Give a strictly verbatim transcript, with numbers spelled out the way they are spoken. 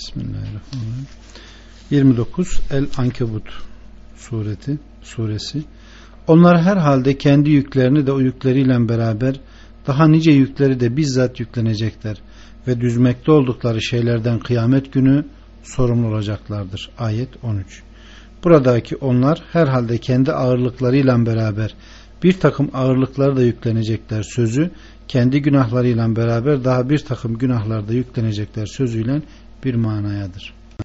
Bismillahirrahmanirrahim. yirmi dokuz El-Ankebut sureti, suresi. Onlar herhalde kendi yüklerini de o yükleriyle beraber daha nice yükleri de bizzat yüklenecekler ve düzmekte oldukları şeylerden kıyamet günü sorumlu olacaklardır. Ayet on üç. Buradaki onlar herhalde kendi ağırlıklarıyla beraber bir takım ağırlıkları da yüklenecekler sözü, kendi günahlarıyla beraber daha bir takım günahlar da yüklenecekler sözüyle bir manayadır.